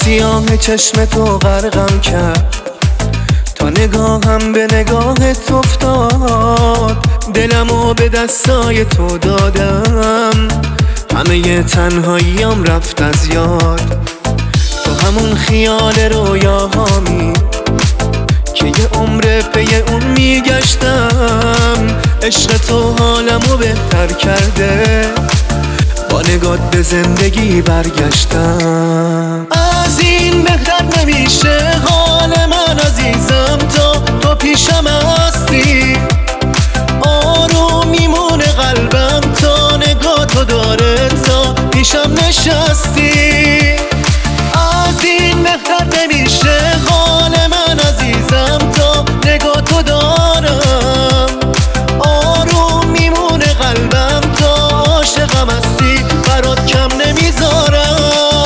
سیاه چشم تو غرقم کرد، تا نگاهم به نگاهت افتاد. دلمو به دستای تو دادم، همه تنهاییام رفت از یاد. تو همون خیال رویاهامی که یه عمر پی اون میگشتم. عشق تو حالمو بهتر کرده، با نگات به زندگی برگشتم. از این بهتر نمیشه حال من عزیزم، تو پیشم هستی. آروم میمونه قلبم تا نگاه تو داره، تا پیشم نشستی. از این بهتر نمیشه حال من عزیزم، تا نگاه تو دارم. آروم میمونه قلبم تا عاشقم هستی، برات کم نمیذارم.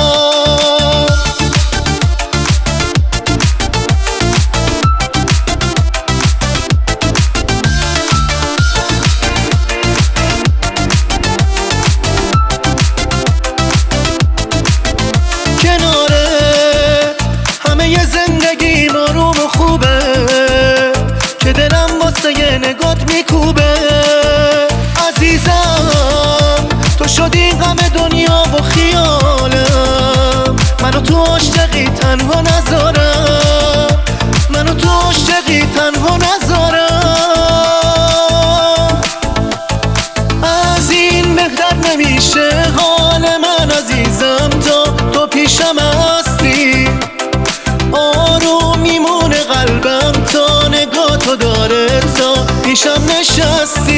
زندگی آروم و خوبه که دلم واسه یه نگات میکوبه. عزیزم تو شدی غم دنیا و خیالم، منو تو عاشقی تنها نذارم، منو تو عاشقی تنها نذارم. از این بهتر نمیشه حال من عزیزم، تو پیشم هستی. آروم میمونه قلبم تا نگاه تو داره، تا پیشم نشستی.